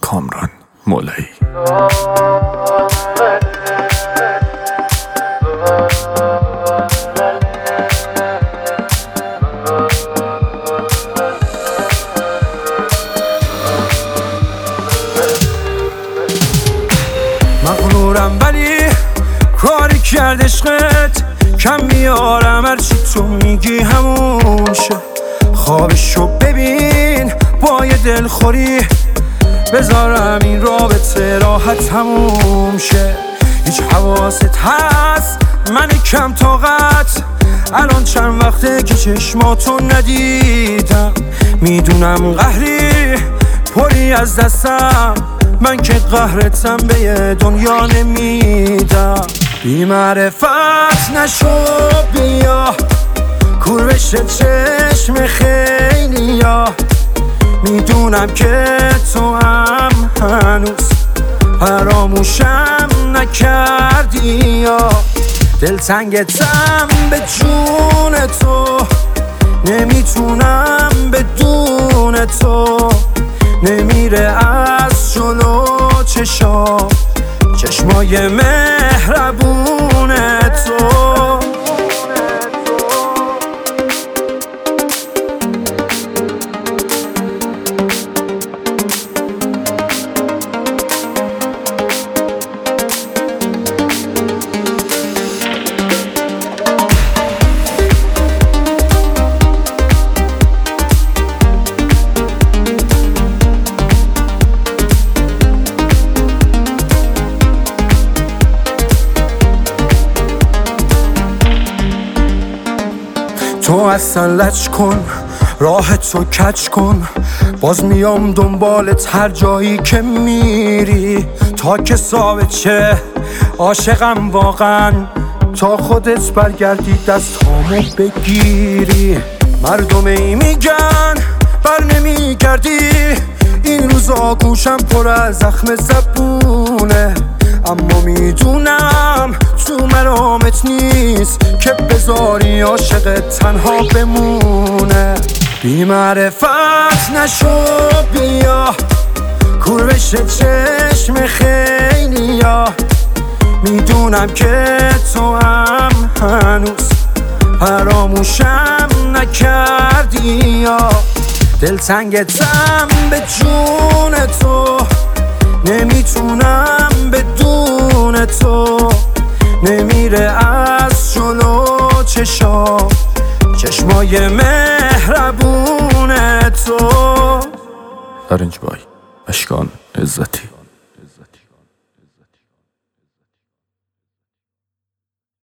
کامران مولایی. مغرورم ولی کاری کرد عشقت، کم میارم هرچی تو میگی همون شه. خوابشو ببین با یه دلخوری، بذارم این رابطه راحت تموم شه. هیچ حواست هست من کم طاقت، الان چند وقته که چشماتو ندیدم. میدونم قهری پری از دستم، من که قهرتم به یه دنیا نمیدم. بی معرفت نشو بیا کور بشه چشم خیلیا، میدونم که تو هم هنوز فراموشم نکردی یا دلتنگتم به جون تو، نمیتونم بدون تو. نمیره از جلو چشمای مهربون تو. تو اصلا لج کن، راه تو کج کن، باز میام دنبالت هر جایی که میری. تا که ثابت چه عاشقم واقعا، تا خودت برگردی دستامو بگیری. مردم ای میگن بر نمیگردی، این روزا گوشم پر از زخم زبونه. اما میدونم تو مرامت نیست که بذاری عاشق تنها بمونه. بی معرفت نشو بیا کور بشه چشم خیلیا، میدونم که تو هم هنوز فراموشم نکردی یا دلتنگتم به جون تو، نمیتونم بدون تو. نمیره از جلو چشمای مهربون تو. فرنج بای اشکان عزتی.